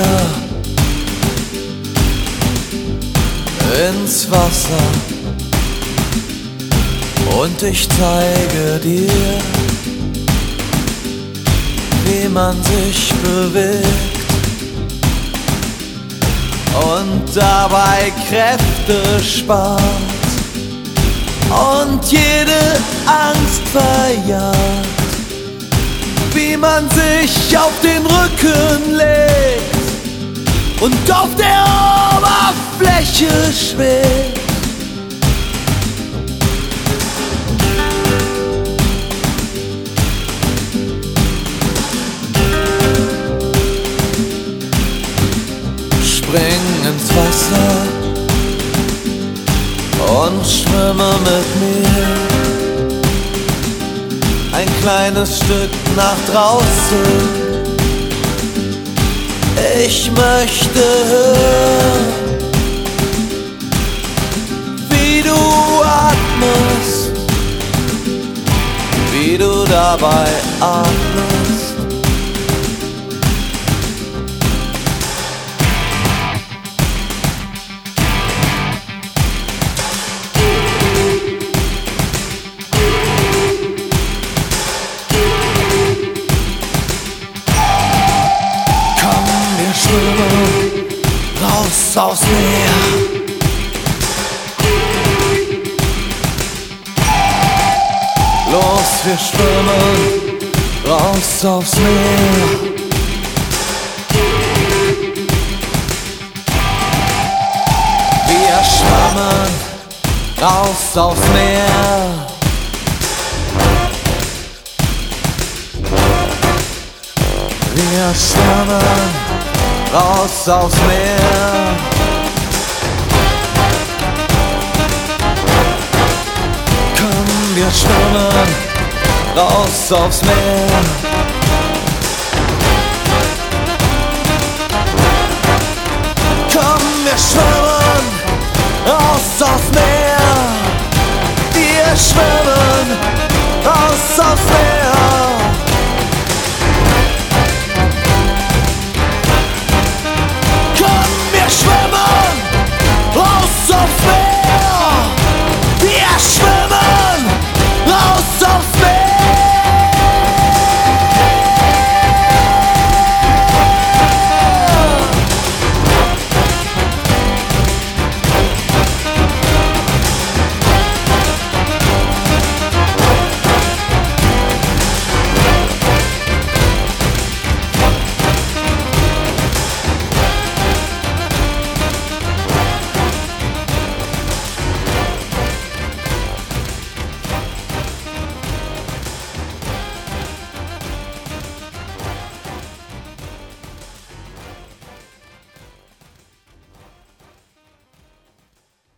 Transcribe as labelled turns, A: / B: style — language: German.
A: ins Wasser und ich zeige dir, wie man sich bewegt und dabei Kräfte spart und jede Angst verjagt, wie man sich auf den Rücken legt und auf der Oberfläche schwebt. Spring ins Wasser und schwimme mit mir ein kleines Stück nach draußen. Ich möchte hören, wie du atmest, wie du dabei atmest. Raus aufs Meer. Los, wir schwimmen raus aufs Meer. Wir schwimmen raus aufs Meer. Wir schwimmen raus aufs Meer. Komm, wir schwimmen raus aufs Meer.